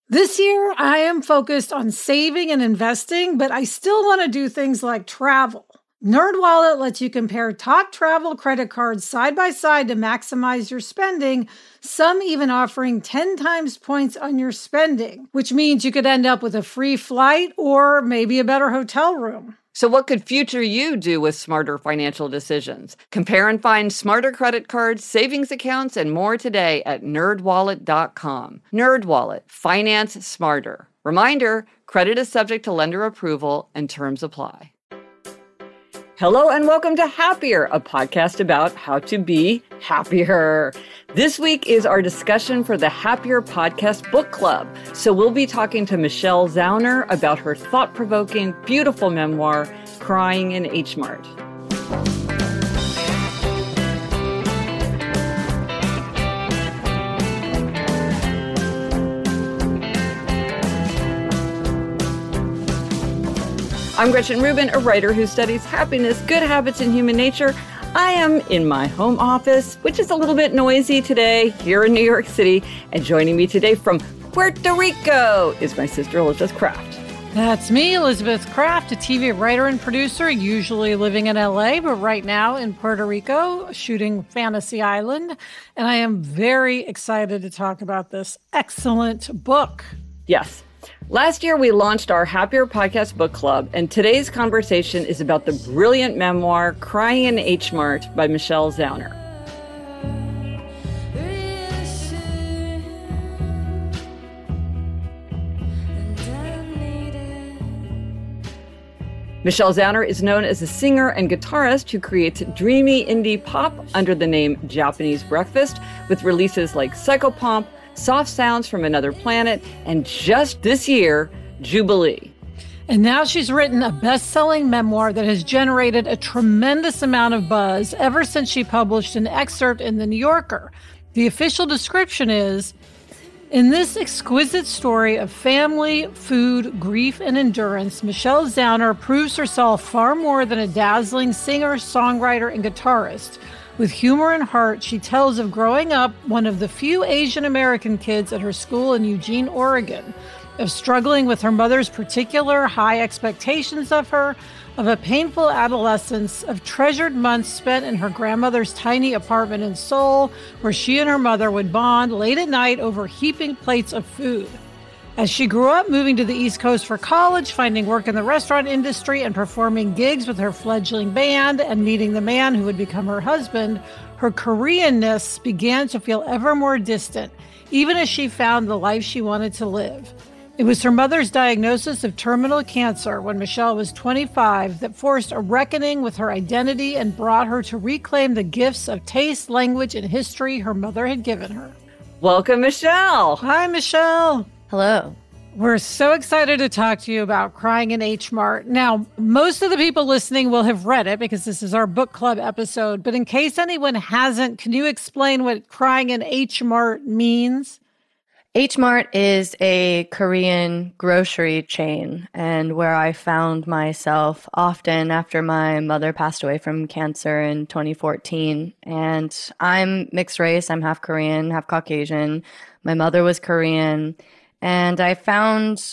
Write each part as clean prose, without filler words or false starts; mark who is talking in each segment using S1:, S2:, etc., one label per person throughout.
S1: This year, I am focused on saving and investing, but I still want to do things like travel. NerdWallet lets you compare top travel credit cards side by side to maximize your spending, some even offering 10 times points on your spending, which means you could end up with a free flight or maybe a better hotel room.
S2: So what could future you do with smarter financial decisions? Compare and find smarter credit cards, savings accounts, and more today at nerdwallet.com. NerdWallet, finance smarter. Reminder, credit is subject to lender approval and terms apply. Hello and welcome to Happier, a podcast about how to be happier. This week is our discussion for the Happier Podcast Book Club. So we'll be talking to Michelle Zauner about her thought-provoking, beautiful memoir, Crying in H Mart. I'm Gretchen Rubin, a writer who studies happiness, good habits, and human nature. I am in my home office, which is a little bit noisy today here in New York City. And joining me today from Puerto Rico is my sister, Elizabeth Craft.
S1: That's me, Elizabeth Craft, a TV writer and producer, usually living in LA, but right now in Puerto Rico, shooting Fantasy Island. And I am very excited to talk about this excellent book.
S2: Yes. Last year, we launched our Happier Podcast Book Club, and today's conversation is about the brilliant memoir, Crying in H Mart by Michelle Zauner. Michelle Zauner is known as a singer and guitarist who creates dreamy indie pop under the name Japanese Breakfast, with releases like Psychopomp, Soft Sounds from Another Planet, and just this year, Jubilee.
S1: And now she's written a best-selling memoir that has generated a tremendous amount of buzz ever since she published an excerpt in The New Yorker. The official description is, in this exquisite story of family, food, grief, and endurance, Michelle Zauner proves herself far more than a dazzling singer, songwriter, and guitarist. With humor and heart, she tells of growing up one of the few Asian American kids at her school in Eugene, Oregon, of struggling with her mother's particular high expectations of her, of a painful adolescence, of treasured months spent in her grandmother's tiny apartment in Seoul, where she and her mother would bond late at night over heaping plates of food. As she grew up, moving to the East Coast for college, finding work in the restaurant industry, and performing gigs with her fledgling band, and meeting the man who would become her husband, her Koreanness began to feel ever more distant, even as she found the life she wanted to live. It was her mother's diagnosis of terminal cancer when Michelle was 25 that forced a reckoning with her identity and brought her to reclaim the gifts of taste, language, and history her mother had given her.
S2: Welcome, Michelle.
S1: Hi, Michelle.
S3: Hello.
S1: We're so excited to talk to you about Crying in H Mart. Now, most of the people listening will have read it because this is our book club episode. But in case anyone hasn't, can you explain what Crying in H Mart means?
S3: H Mart is a Korean grocery chain, and where I found myself often after my mother passed away from cancer in 2014. And I'm mixed race. I'm half Korean, half Caucasian. My mother was Korean. And I found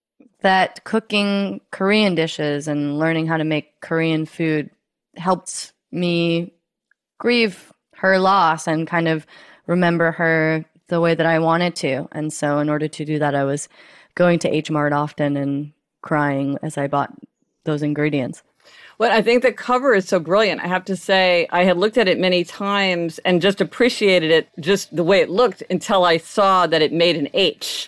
S3: that cooking Korean dishes and learning how to make Korean food helped me grieve her loss and kind of remember her the way that I wanted to. And so in order to do that, I was going to H Mart often and crying as I bought those ingredients.
S2: Well, I think the cover is so brilliant. I have to say, I had looked at it many times and just appreciated it, just the way it looked, until I saw that it made an H.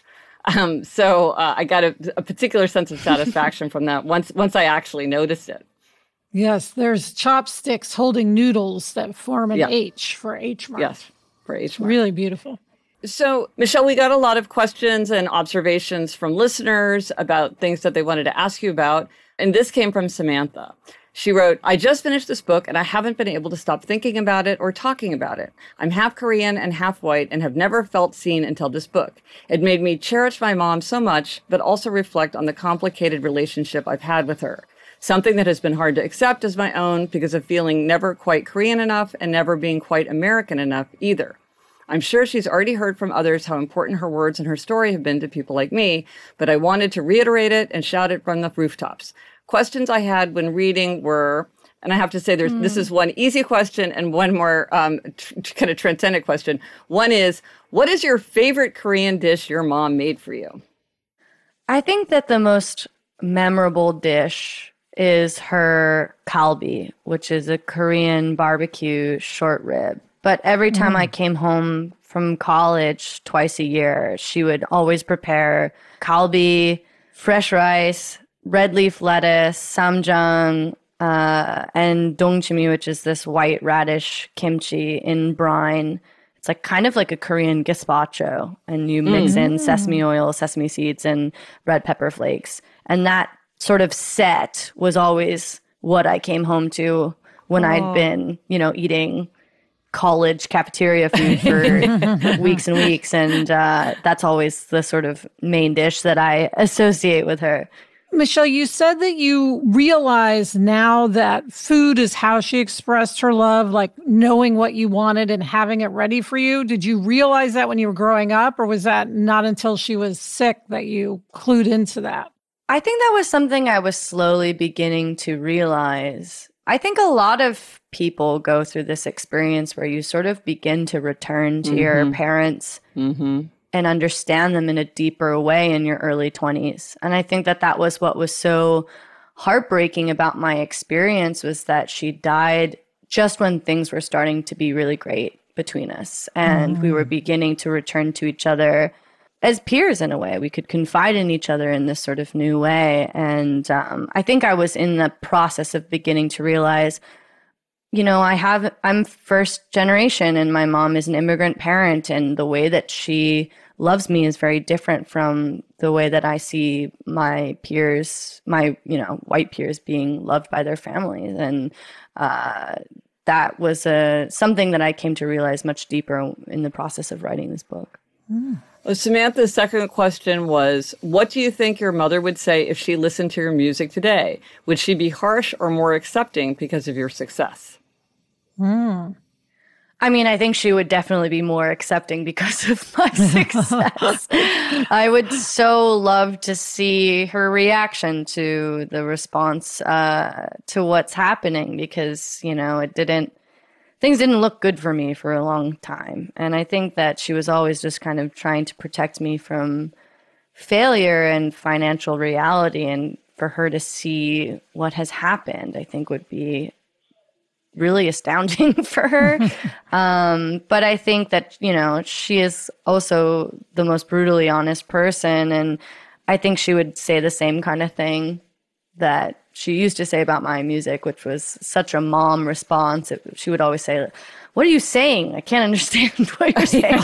S2: So I got a particular sense of satisfaction from that once I actually noticed it.
S1: Yes, there's chopsticks holding noodles that form an H for H Mart.
S2: Yes, for H Mart.
S1: Really beautiful.
S2: So, Michelle, we got a lot of questions and observations from listeners about things that they wanted to ask you about. And this came from Samantha. She wrote, I just finished this book and I haven't been able to stop thinking about it or talking about it. I'm half Korean and half white and have never felt seen until this book. It made me cherish my mom so much, but also reflect on the complicated relationship I've had with her. Something that has been hard to accept as my own because of feeling never quite Korean enough and never being quite American enough either. I'm sure she's already heard from others how important her words and her story have been to people like me, but I wanted to reiterate it and shout it from the rooftops. Questions I had when reading were, and I have to say this is one easy question and one more kind of transcendent question. One is, what is your favorite Korean dish your mom made for you?
S3: I think that the most memorable dish is her kalbi, which is a Korean barbecue short rib. But every time I came home from college twice a year, she would always prepare kalbi, fresh rice, red leaf lettuce, samjang, and dongchimi, which is this white radish kimchi in brine. It's like kind of like a Korean gazpacho, and you mix in sesame oil, sesame seeds, and red pepper flakes. And that sort of set was always what I came home to when I'd been, eating college cafeteria food for weeks and weeks. And that's always the sort of main dish that I associate with her.
S1: Michelle, you said that you realize now that food is how she expressed her love, like knowing what you wanted and having it ready for you. Did you realize that when you were growing up, or was that not until she was sick that you clued into that?
S3: I think that was something I was slowly beginning to realize. I think a lot of people go through this experience where you sort of begin to return to your parents and understand them in a deeper way in your early 20s. And I think that that was what was so heartbreaking about my experience, was that she died just when things were starting to be really great between us. And we were beginning to return to each other as peers in a way. We could confide in each other in this sort of new way. And I think I was in the process of beginning to realize, I'm first generation and my mom is an immigrant parent, and the way that she loves me is very different from the way that I see my peers, white peers being loved by their families. And that was something that I came to realize much deeper in the process of writing this book.
S2: Well, Samantha's second question was, what do you think your mother would say if she listened to your music today? Would she be harsh or more accepting because of your success?
S3: I mean, I think she would definitely be more accepting because of my success. I would so love to see her reaction to the response to what's happening, because, things didn't look good for me for a long time. And I think that she was always just kind of trying to protect me from failure and financial reality. And for her to see what has happened, I think would be really astounding for her. But I think that, she is also the most brutally honest person. And I think she would say the same kind of thing that she used to say about my music, which was such a mom response. She would always say, "What are you saying? I can't understand what you're saying."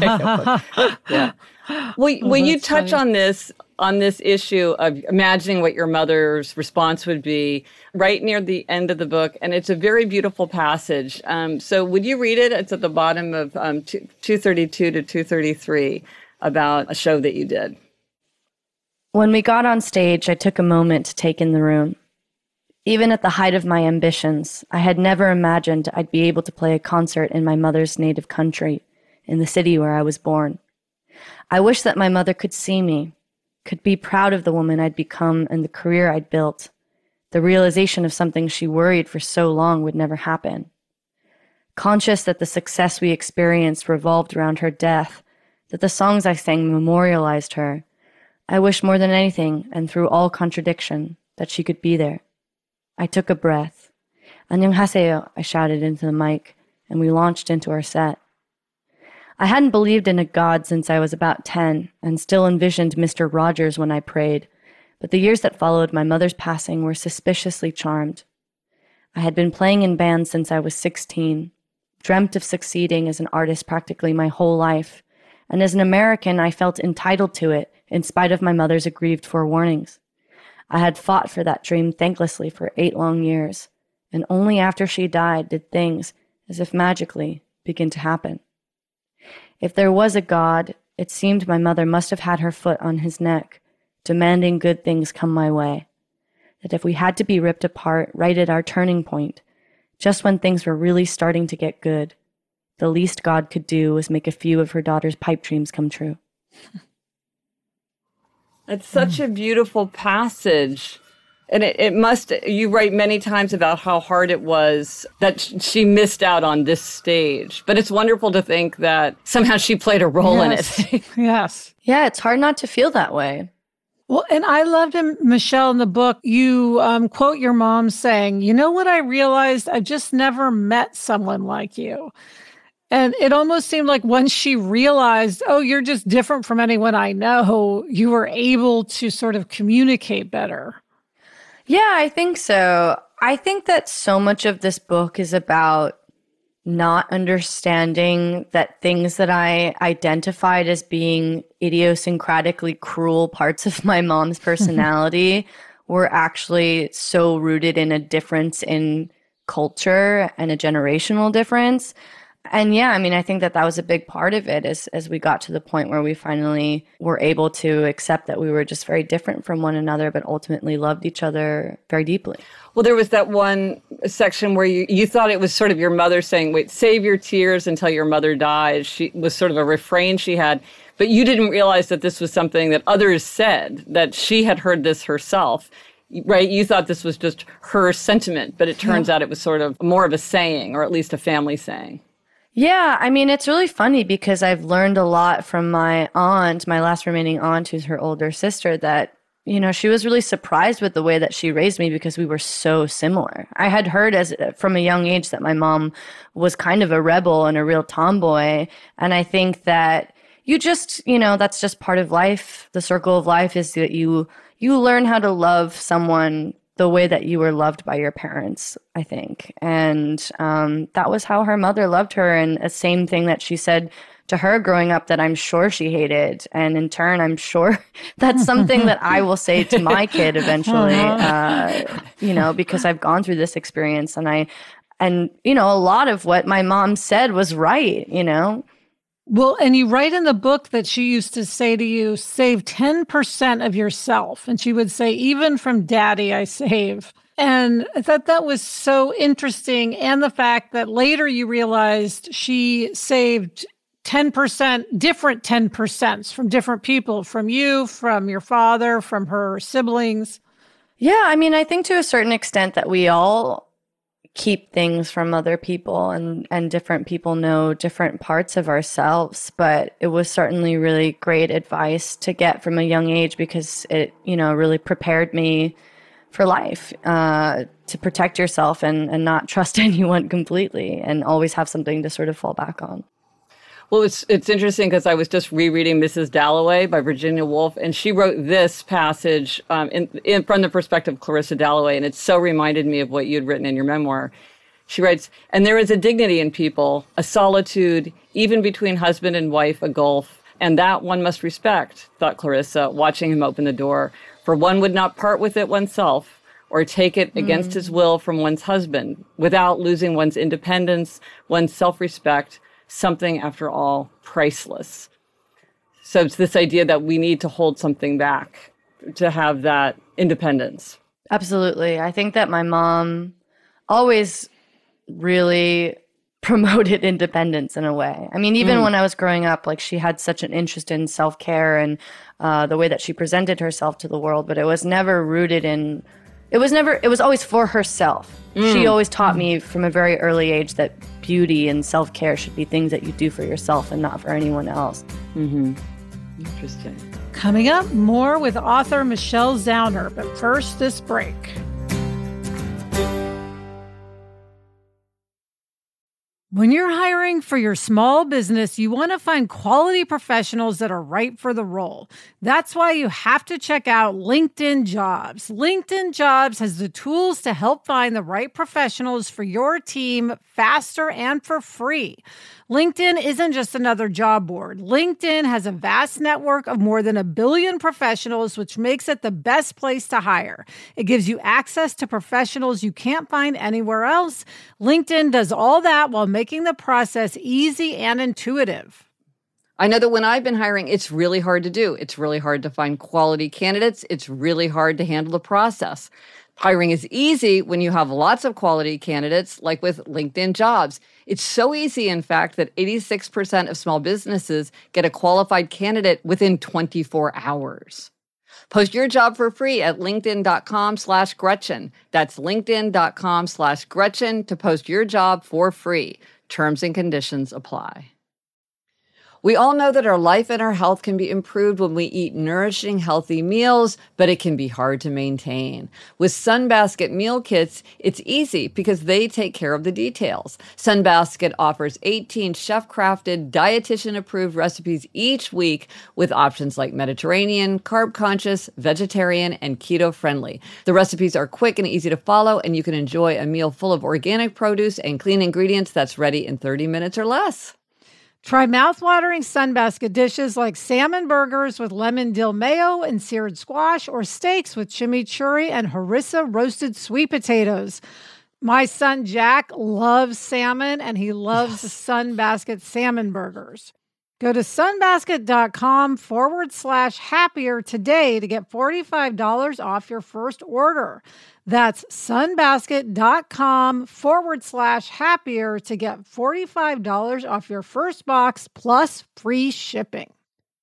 S2: Yeah. Well, you touch on this issue of imagining what your mother's response would be right near the end of the book, and it's a very beautiful passage. So would you read it? It's at the bottom of 232 to 233 about a show that you did.
S3: When we got on stage, I took a moment to take in the room. Even at the height of my ambitions, I had never imagined I'd be able to play a concert in my mother's native country, in the city where I was born. I wish that my mother could see me, could be proud of the woman I'd become and the career I'd built. The realization of something she worried for so long would never happen. Conscious that the success we experienced revolved around her death, that the songs I sang memorialized her, I wish more than anything, and through all contradiction, that she could be there. I took a breath. "안녕하세요," I shouted into the mic, and we launched into our set. I hadn't believed in a God since I was about 10, and still envisioned Mr. Rogers when I prayed, but the years that followed my mother's passing were suspiciously charmed. I had been playing in bands since I was 16, dreamt of succeeding as an artist practically my whole life, and as an American I felt entitled to it in spite of my mother's aggrieved forewarnings. I had fought for that dream thanklessly for 8 long years, and only after she died did things, as if magically, begin to happen. If there was a God, it seemed my mother must have had her foot on his neck, demanding good things come my way. That if we had to be ripped apart right at our turning point, just when things were really starting to get good, the least God could do was make a few of her daughter's pipe dreams come true.
S2: It's such a beautiful passage. And it must, you write many times about how hard it was that she missed out on this stage. But it's wonderful to think that somehow she played a role in it.
S1: Yes.
S3: Yeah, it's hard not to feel that way.
S1: Well, and I loved him, Michelle, in the book, you quote your mom saying, "You know what I realized? I've just never met someone like you." And it almost seemed like once she realized, oh, you're just different from anyone I know, you were able to sort of communicate better.
S3: Yeah, I think so. I think that so much of this book is about not understanding that things that I identified as being idiosyncratically cruel parts of my mom's personality were actually so rooted in a difference in culture and a generational difference. And yeah, I mean, I think that was a big part of it as we got to the point where we finally were able to accept that we were just very different from one another, but ultimately loved each other very deeply.
S2: Well, there was that one section where you thought it was sort of your mother saying, wait, save your tears until your mother dies. She was sort of a refrain she had, but you didn't realize that this was something that others said, that she had heard this herself. Right? You thought this was just her sentiment, but it turns out it was sort of more of a saying, or at least a family saying.
S3: Yeah, I mean, it's really funny because I've learned a lot from my aunt, my last remaining aunt, who's her older sister, that, you know, she was really surprised with the way that she raised me because we were so similar. I had heard from a young age that my mom was kind of a rebel and a real tomboy. And I think that you just, you know, that's just part of life. The circle of life is that you learn how to love someone the way that you were loved by your parents, I think. And that was how her mother loved her. And the same thing that she said to her growing up that I'm sure she hated. And in turn, I'm sure that's something that I will say to my kid eventually, you know, because I've gone through this experience. And, you know, a lot of what my mom said was right, you know.
S1: Well, and you write in the book that she used to say to you, save 10% of yourself. And she would say, even from daddy, I save. And I thought that was so interesting. And the fact that later you realized she saved 10%, different 10% from different people, from you, from your father, from her siblings.
S3: Yeah, I mean, I think to a certain extent that we all keep things from other people and different people know different parts of ourselves. But it was certainly really great advice to get from a young age because it, you know, really prepared me for life, to protect yourself and not trust anyone completely and always have something to sort of fall back on.
S2: Well, it's interesting because I was just rereading Mrs. Dalloway by Virginia Woolf, and she wrote this passage from the perspective of Clarissa Dalloway, and it so reminded me of what you'd written in your memoir. She writes, "And there is a dignity in people, a solitude, even between husband and wife, a gulf, and that one must respect," thought Clarissa, watching him open the door, "for one would not part with it oneself, or take it against his will from one's husband, without losing one's independence, one's self-respect, something, after all, priceless." So it's this idea that we need to hold something back to have that independence.
S3: Absolutely. I think that my mom always really promoted independence in a way. I mean, even when I was growing up, like she had such an interest in self-care and the way that she presented herself to the world, but it was never rooted in, it was always for herself. She always taught me from a very early age that beauty and self-care should be things that you do for yourself and not for anyone else.
S2: Mm-hmm. Interesting.
S1: Coming up, more with author Michelle Zauner, but first, this break. When you're hiring for your small business, you want to find quality professionals that are right for the role. That's why you have to check out LinkedIn Jobs. LinkedIn Jobs has the tools to help find the right professionals for your team faster and for free. LinkedIn isn't just another job board. LinkedIn has a vast network of more than 1 billion professionals, which makes it the best place to hire. It gives you access to professionals you can't find anywhere else. LinkedIn does all that while making the process easy and intuitive.
S2: I know that when I've been hiring, it's really hard to do. It's really hard to find quality candidates. It's really hard to handle the process. Hiring is easy when you have lots of quality candidates, like with LinkedIn Jobs. It's so easy, in fact, that 86% of small businesses get a qualified candidate within 24 hours. Post your job for free at linkedin.com/Gretchen. That's linkedin.com/Gretchen to post your job for free. Terms and conditions apply. We all know that our life and our health can be improved when we eat nourishing, healthy meals, but it can be hard to maintain. With Sunbasket meal kits, it's easy because they take care of the details. Sunbasket offers 18 chef-crafted, dietitian-approved recipes each week with options like Mediterranean, carb-conscious, vegetarian, and keto-friendly. The recipes are quick and easy to follow, and you can enjoy a meal full of organic produce and clean ingredients that's ready in 30 minutes or less.
S1: Try mouthwatering Sunbasket dishes like salmon burgers with lemon dill mayo and seared squash, or steaks with chimichurri and harissa roasted sweet potatoes. My son Jack loves salmon, and he loves Sunbasket salmon burgers. Go to sunbasket.com/happier today to get $45 off your first order. That's sunbasket.com/happier to get $45 off your first box plus free shipping.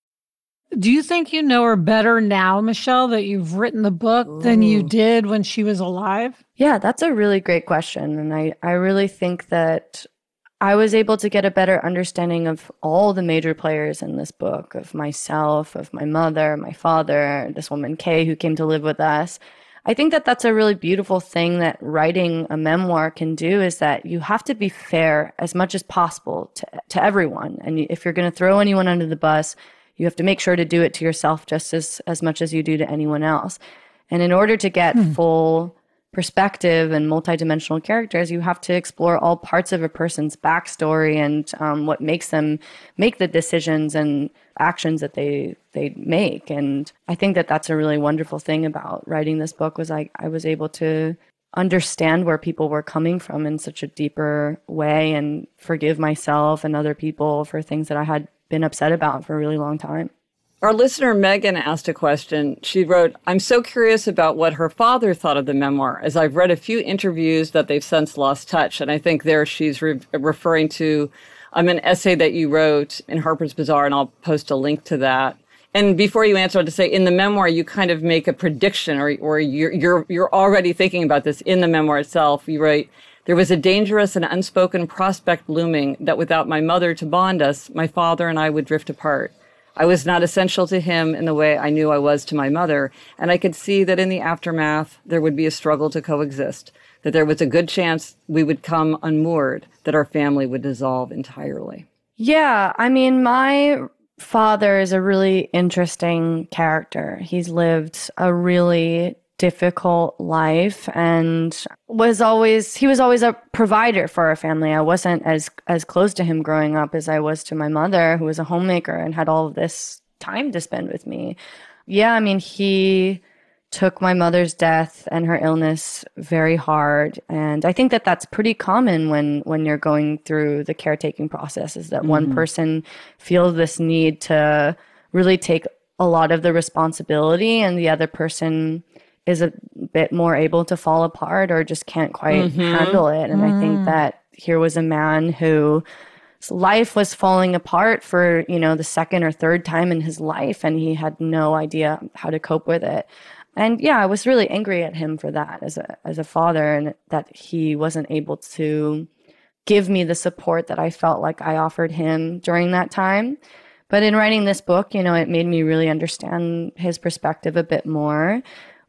S1: Do you think you know her better now, Michelle, that you've written the book than you did when she was alive?
S3: Yeah, that's a really great question. And I really think that I was able to get a better understanding of all the major players in this book, of myself, of my mother, my father, this woman, Kay, who came to live with us. I think that that's a really beautiful thing that writing a memoir can do, is that you have to be fair as much as possible to everyone. And if you're going to throw anyone under the bus, you have to make sure to do it to yourself just as much as you do to anyone else. And in order to get full perspective and multidimensional characters, you have to explore all parts of a person's backstory and what makes them make the decisions and actions that they make. And I think that that's a really wonderful thing about writing this book, was I was able to understand where people were coming from in such a deeper way and forgive myself and other people for things that I had been upset about for a really long time.
S2: Our listener, Megan, asked a question. She wrote, "I'm so curious about what her father thought of the memoir, as I've read a few interviews that they've since lost touch." And I think there she's referring to an essay that you wrote in Harper's Bazaar, and I'll post a link to that. And before you answer, I'll just say, in the memoir, you kind of make a prediction, or you're already thinking about this in the memoir itself. You write, "There was a dangerous and unspoken prospect looming that without my mother to bond us, my father and I would drift apart. I was not essential to him in the way I knew I was to my mother, and I could see that in the aftermath, there would be a struggle to coexist, that there was a good chance we would come unmoored, that our family would dissolve entirely."
S3: Yeah, I mean, my father is a really interesting character. He's lived a really difficult life and he was always a provider for our family. I wasn't as close to him growing up as I was to my mother, who was a homemaker and had all of this time to spend with me. Yeah, I mean, he took my mother's death and her illness very hard. And I think that that's pretty common when you're going through the caretaking process, is that one person feels this need to really take a lot of the responsibility and the other person is a bit more able to fall apart or just can't quite handle it. And I think that here was a man whose life was falling apart for, the second or third time in his life, and he had no idea how to cope with it. And yeah, I was really angry at him for that as a father, and that he wasn't able to give me the support that I felt like I offered him during that time. But in writing this book, it made me really understand his perspective a bit more.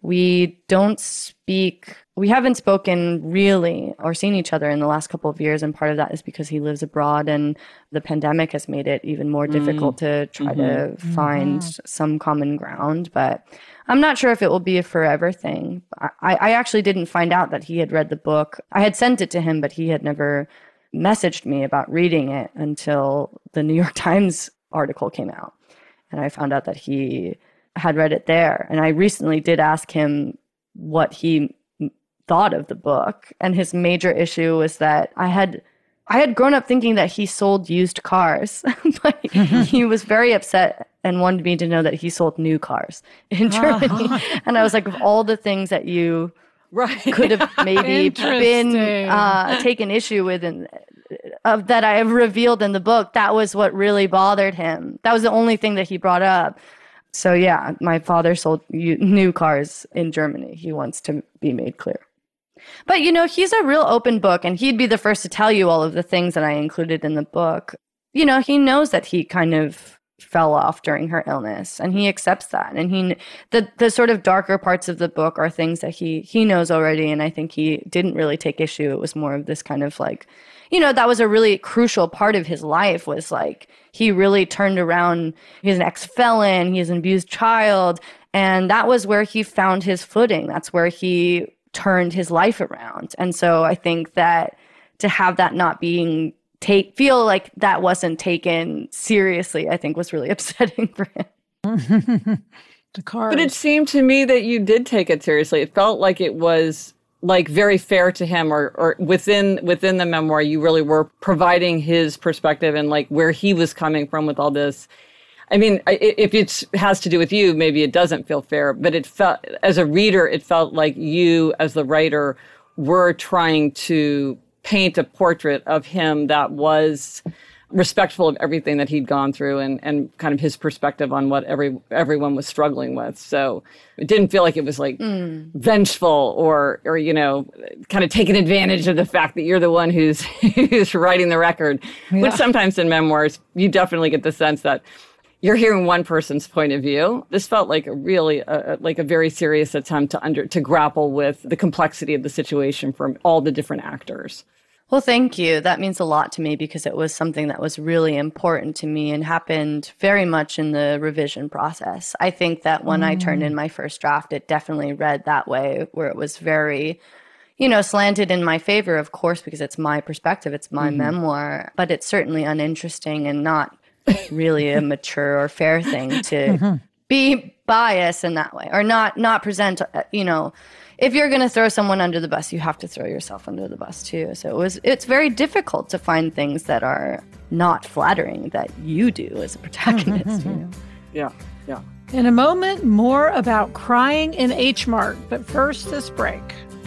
S3: We haven't spoken really or seen each other in the last couple of years, and part of that is because he lives abroad and the pandemic has made it even more difficult to try to find some common ground. But I'm not sure if it will be a forever thing. I actually didn't find out that he had read the book. I had sent it to him, but he had never messaged me about reading it until the New York Times article came out. And I found out that he had read it there. And I recently did ask him what he thought of the book. And his major issue was that I had grown up thinking that he sold used cars, but he was very upset and wanted me to know that he sold new cars in Germany. And I was like, of all the things that you could have maybe been taken issue with that I have revealed in the book. That was what really bothered him. That was the only thing that he brought up. So yeah, my father sold new cars in Germany. He wants to be made clear. But, he's a real open book, and he'd be the first to tell you all of the things that I included in the book. He knows that he kind of fell off during her illness, and he accepts that. And the sort of darker parts of the book are things that he knows already, and I think he didn't really take issue. It was more of this kind of like, that was a really crucial part of his life, was like he really turned around. He's an ex-felon, he's an abused child, and that was where he found his footing. That's where he turned his life around. And so I think that to have that not being feel like that wasn't taken seriously, I think was really upsetting for him.
S2: But it seemed to me that you did take it seriously. It felt like it was like very fair to him, or within the memoir, you really were providing his perspective and like where he was coming from with all this. I mean, if it has to do with you, maybe it doesn't feel fair, but it felt, as a reader, it felt like you, as the writer, were trying to paint a portrait of him that was respectful of everything that he'd gone through and kind of his perspective on what everyone was struggling with. So it didn't feel like it was like vengeful or kind of taking advantage of the fact that you're the one who's writing the record, which sometimes in memoirs, you definitely get the sense that you're hearing one person's point of view. This felt like a really, like a very serious attempt to grapple with the complexity of the situation from all the different actors.
S3: Well, thank you. That means a lot to me because it was something that was really important to me and happened very much in the revision process. I think that when I turned in my first draft, it definitely read that way, where it was very, slanted in my favor, of course, because it's my perspective, it's my memoir, but it's certainly uninteresting and not really a mature or fair thing to be biased in that way, or not present, if you're going to throw someone under the bus, you have to throw yourself under the bus too. So it's very difficult to find things that are not flattering that you do as a protagonist.
S2: Yeah.
S1: In a moment, more about crying in H Mart, but first, this break.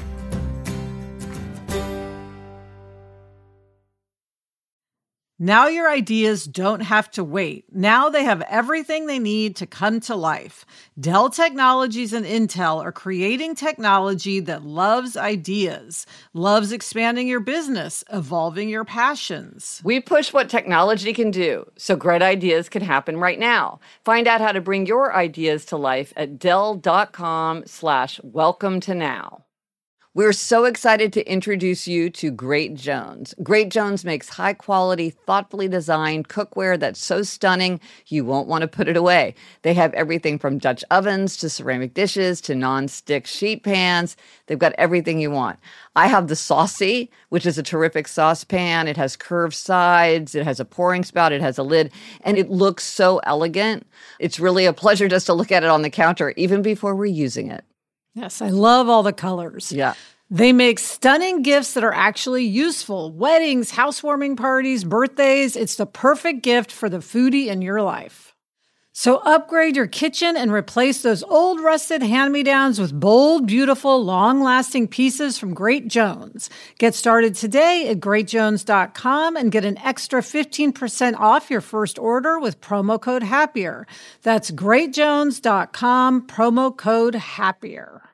S1: Now your ideas don't have to wait. Now they have everything they need to come to life. Dell Technologies and Intel are creating technology that loves ideas, loves expanding your business, evolving your passions.
S2: We push what technology can do, so great ideas can happen right now. Find out how to bring your ideas to life at Dell.com/welcome to now. We're so excited to introduce you to Great Jones. Great Jones makes high-quality, thoughtfully designed cookware that's so stunning you won't want to put it away. They have everything from Dutch ovens to ceramic dishes to non-stick sheet pans. They've got everything you want. I have the Saucy, which is a terrific saucepan. It has curved sides. It has a pouring spout. It has a lid. And it looks so elegant. It's really a pleasure just to look at it on the counter, even before we're using it.
S1: Yes, I love all the colors.
S2: Yeah.
S1: They make stunning gifts that are actually useful. Weddings, housewarming parties, birthdays. It's the perfect gift for the foodie in your life. So upgrade your kitchen and replace those old rusted hand-me-downs with bold, beautiful, long-lasting pieces from Great Jones. Get started today at greatjones.com and get an extra 15% off your first order with promo code HAPPIER. That's greatjones.com, promo code HAPPIER.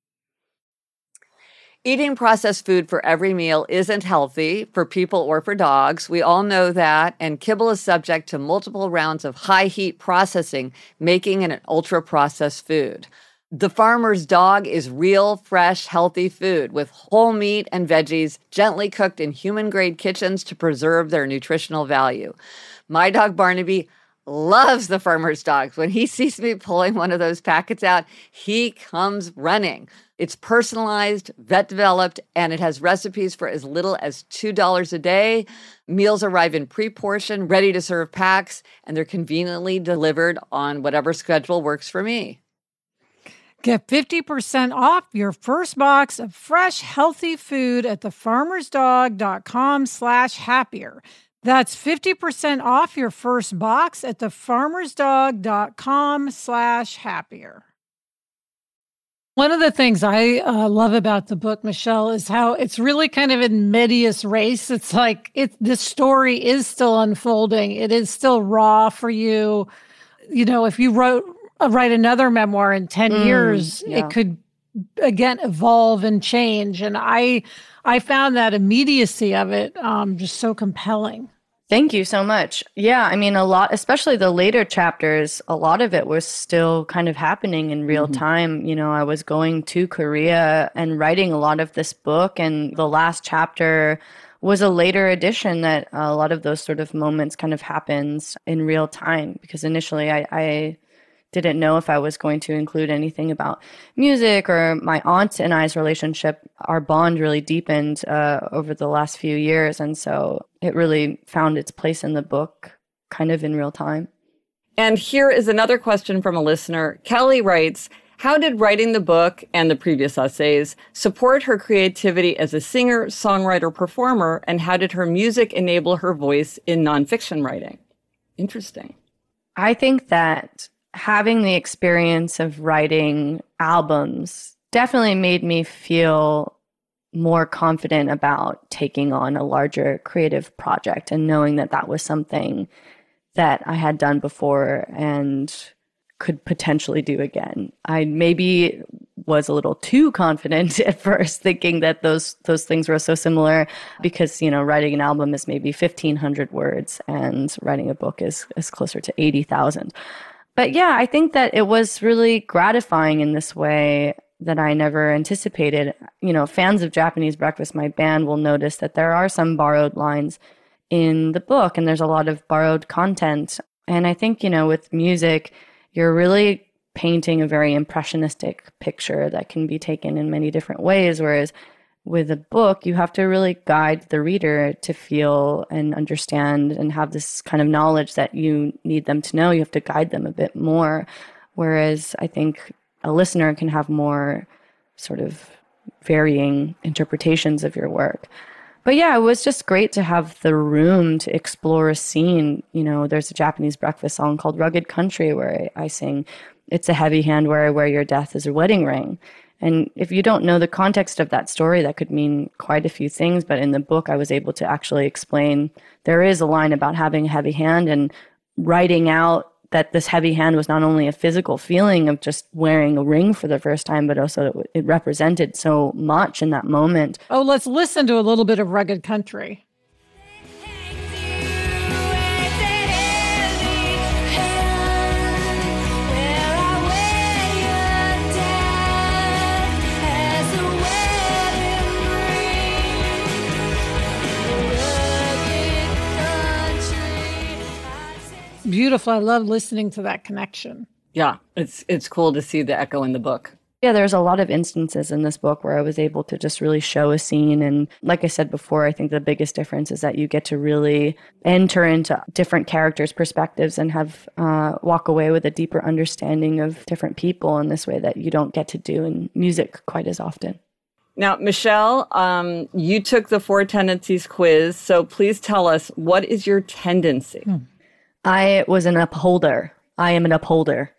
S2: Eating processed food for every meal isn't healthy for people or for dogs. We all know that, and kibble is subject to multiple rounds of high-heat processing, making it an ultra-processed food. The Farmer's Dog is real, fresh, healthy food with whole meat and veggies gently cooked in human-grade kitchens to preserve their nutritional value. My dog Barnaby loves the Farmer's Dogs. When he sees me pulling one of those packets out, he comes running. It's personalized, vet-developed, and it has recipes for as little as $2 a day. Meals arrive in pre-portioned, ready-to-serve packs, and they're conveniently delivered on whatever schedule works for me.
S1: Get 50% off your first box of fresh, healthy food at thefarmersdog.com/happier. That's 50% off your first box at thefarmersdog.com/happier. One of the things I love about the book, Michelle, is how it's really kind of in medias res. It's like this story is still unfolding. It is still raw for you. You know, if you write another memoir in 10 years, it could, again, evolve and change. And I found that immediacy of it just so compelling.
S3: Thank you so much. Yeah, I mean, a lot, especially the later chapters, a lot of it was still kind of happening in real time. You know, I was going to Korea and writing a lot of this book, and the last chapter was a later edition that a lot of those sort of moments kind of happens in real time, because initially I didn't know if I was going to include anything about music or my aunt and I's relationship. Our bond really deepened over the last few years. And so it really found its place in the book kind of in real time.
S2: And here is another question from a listener. Kelly writes, how did writing the book and the previous essays support her creativity as a singer, songwriter, performer? And how did her music enable her voice in nonfiction writing? Interesting.
S3: I think that having the experience of writing albums definitely made me feel more confident about taking on a larger creative project and knowing that that was something that I had done before and could potentially do again. I maybe was a little too confident at first, thinking that those things were so similar because, you know, writing an album is maybe 1,500 words and writing a book is closer to 80,000. But yeah, I think that it was really gratifying in this way that I never anticipated. You know, fans of Japanese Breakfast, my band, will notice that there are some borrowed lines in the book, and there's a lot of borrowed content. And I think, you know, with music, you're really painting a very impressionistic picture that can be taken in many different ways, whereas with a book, you have to really guide the reader to feel and understand and have this kind of knowledge that you need them to know. You have to guide them a bit more. Whereas I think a listener can have more sort of varying interpretations of your work. But yeah, it was just great to have the room to explore a scene. You know, there's a Japanese Breakfast song called Rugged Country where I sing, "It's a heavy hand where I wear your death as a wedding ring." And if you don't know the context of that story, that could mean quite a few things. But in the book, I was able to actually explain there is a line about having a heavy hand and writing out that this heavy hand was not only a physical feeling of just wearing a ring for the first time, but also it represented so much in that moment.
S1: Oh, let's listen to a little bit of Rugged Country. Beautiful. I love listening to that connection.
S2: Yeah, it's cool to see the echo in the book.
S3: Yeah, there's a lot of instances in this book where I was able to just really show a scene. And like I said before, I think the biggest difference is that you get to really enter into different characters' perspectives and have walk away with a deeper understanding of different people in this way that you don't get to do in music quite as often.
S2: Now, Michelle, you took the 4 Tendencies quiz, so please tell us, what is your tendency?
S3: I was an upholder. I am an upholder.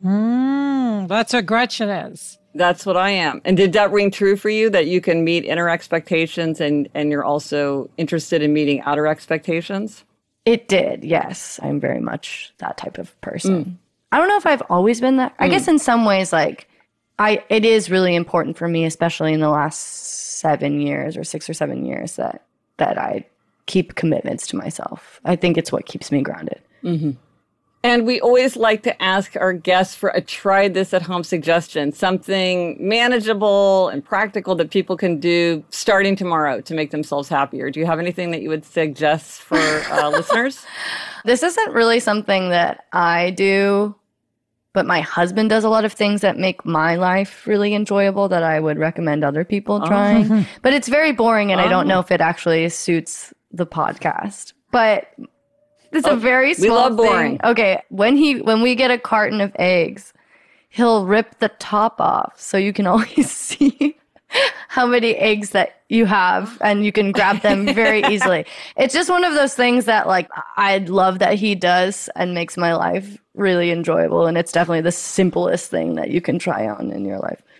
S1: That's what Gretchen is.
S2: That's what I am. And did that ring true for you, that you can meet inner expectations and you're also interested in meeting outer expectations?
S3: It did, yes. I'm very much that type of person. I don't know if I've always been that. I guess in some ways, like, it is really important for me, especially in the last 7 years or 6 or 7 years, that I keep commitments to myself. I think it's what keeps me grounded.
S2: Mm-hmm. And we always like to ask our guests for a try this at home suggestion, something manageable and practical that people can do starting tomorrow to make themselves happier. Do you have anything that you would suggest for listeners?
S3: This isn't really something that I do, but my husband does a lot of things that make my life really enjoyable that I would recommend other people trying. But it's very boring, and I don't know if it actually suits the podcast. But it's a very small
S2: we love boring.
S3: thing. Okay, when we get a carton of eggs, he'll rip the top off so you can always see how many eggs that you have, and you can grab them very easily. It's just one of those things that, like, I love that he does and makes my life really enjoyable, and it's definitely the simplest thing that you can try on in your life.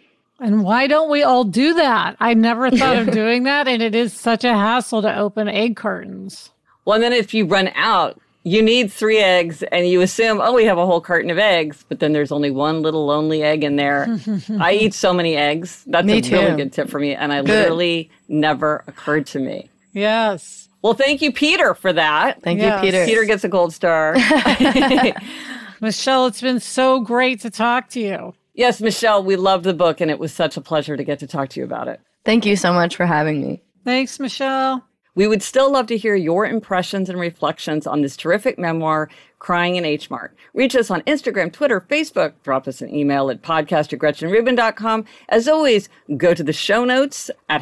S1: And why don't we all do that? I never thought of doing that, and it is such a hassle to open egg cartons.
S2: Well, and then if you run out, you need 3 eggs, and you assume, oh, we have a whole carton of eggs, but then there's only one little lonely egg in there. I eat so many eggs. That's a really good tip for me, and literally never occurred to me.
S1: Yes.
S2: Well, thank you, Peter, for that.
S3: Thank you, Peter.
S2: Peter gets a gold star.
S1: Michelle, it's been so great to talk to you.
S2: Yes, Michelle, we loved the book, and it was such a pleasure to get to talk to you about it.
S3: Thank you so much for having me.
S1: Thanks, Michelle.
S2: We would still love to hear your impressions and reflections on this terrific memoir, Crying in H Mart. Reach us on Instagram, Twitter, Facebook. Drop us an email at podcast@GretchenRubin.com. As always, go to the show notes at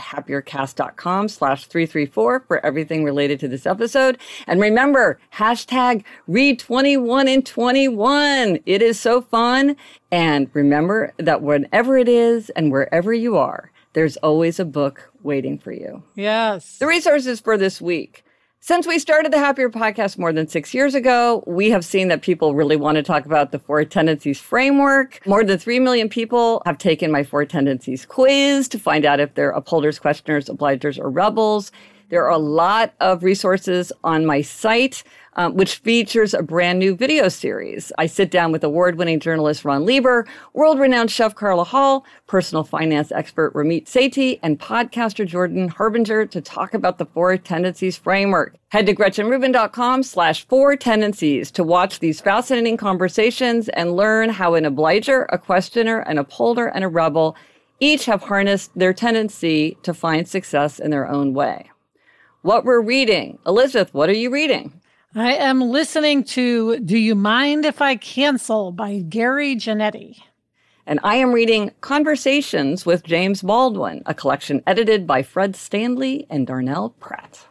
S2: happiercast.com/334 for everything related to this episode. And remember, hashtag read 21 in 21. It is so fun. And remember that whenever it is and wherever you are, there's always a book waiting for you.
S1: Yes.
S2: The resources for this week. Since we started the Happier Podcast more than 6 years ago, we have seen that people really want to talk about the 4 Tendencies framework. More than 3 million people have taken my 4 Tendencies quiz to find out if they're upholders, questioners, obligers, or rebels. There are a lot of resources on my site, which features a brand new video series. I sit down with award-winning journalist Ron Lieber, world-renowned chef Carla Hall, personal finance expert Ramit Sethi, and podcaster Jordan Harbinger to talk about the 4 Tendencies framework. Head to GretchenRubin.com/4 Tendencies to watch these fascinating conversations and learn how an obliger, a questioner, an upholder, and a rebel each have harnessed their tendency to find success in their own way. What we're reading. Elizabeth, what are you reading?
S1: I am listening to Do You Mind If I Cancel by Gary Janetti.
S2: And I am reading Conversations with James Baldwin, a collection edited by Fred Stanley and Darnell Pratt.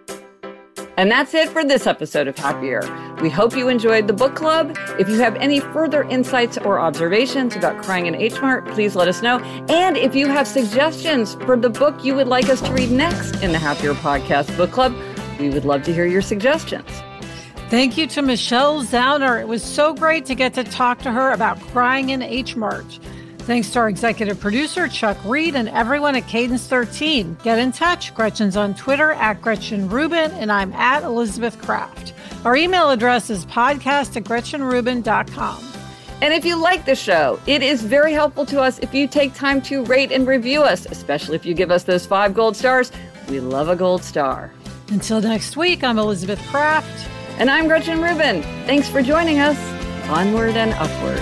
S2: And that's it for this episode of Happier. We hope you enjoyed the book club. If you have any further insights or observations about Crying in H Mart, please let us know. And if you have suggestions for the book you would like us to read next in the Happier Podcast Book Club, we would love to hear your suggestions.
S1: Thank you to Michelle Zauner. It was so great to get to talk to her about Crying in H Mart. Thanks to our executive producer, Chuck Reed, and everyone at Cadence 13. Get in touch. Gretchen's on Twitter at Gretchen Rubin, and I'm at Elizabeth Kraft. Our email address is podcast@GretchenRubin.com.
S2: And if you like the show, it is very helpful to us if you take time to rate and review us, especially if you give us those 5 gold stars. We love a gold star.
S1: Until next week, I'm Elizabeth Kraft.
S2: And I'm Gretchen Rubin. Thanks for joining us. Onward and upward.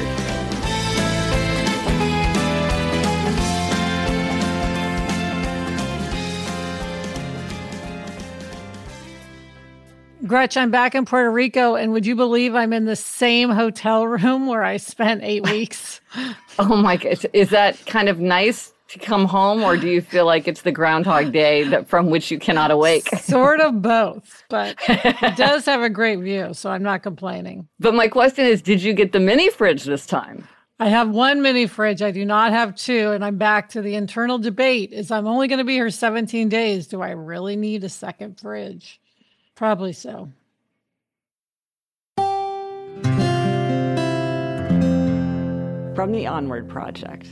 S1: Gretch, I'm back in Puerto Rico, and would you believe I'm in the same hotel room where I spent 8 weeks?
S2: Oh my God. Is that kind of nice to come home, or do you feel like it's the Groundhog Day from which you cannot awake?
S1: Sort of both, but it does have a great view, so I'm not complaining.
S2: But my question is, did you get the mini fridge this time?
S1: I have 1 mini fridge. I do not have 2, and I'm back to the internal debate is I'm only going to be here 17 days. Do I really need a second fridge? Probably so.
S2: From the Onward Project.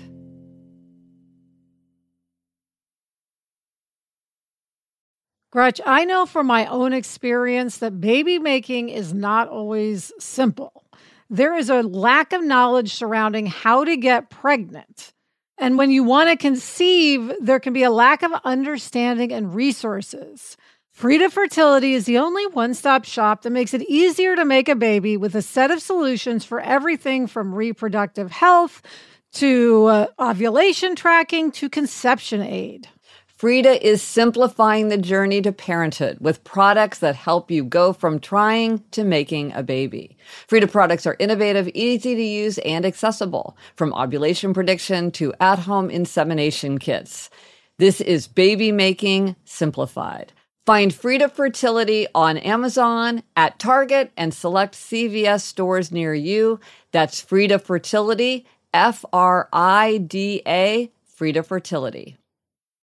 S1: Gretch, I know from my own experience that baby making is not always simple. There is a lack of knowledge surrounding how to get pregnant. And when you want to conceive, there can be a lack of understanding and resources. Frida Fertility is the only one-stop shop that makes it easier to make a baby with a set of solutions for everything from reproductive health to ovulation tracking to conception aid.
S2: Frida is simplifying the journey to parenthood with products that help you go from trying to making a baby. Frida products are innovative, easy to use, and accessible, from ovulation prediction to at-home insemination kits. This is baby making simplified. Find Frida Fertility on Amazon, at Target, and select CVS stores near you. That's Frida Fertility, Frida, Frida Fertility.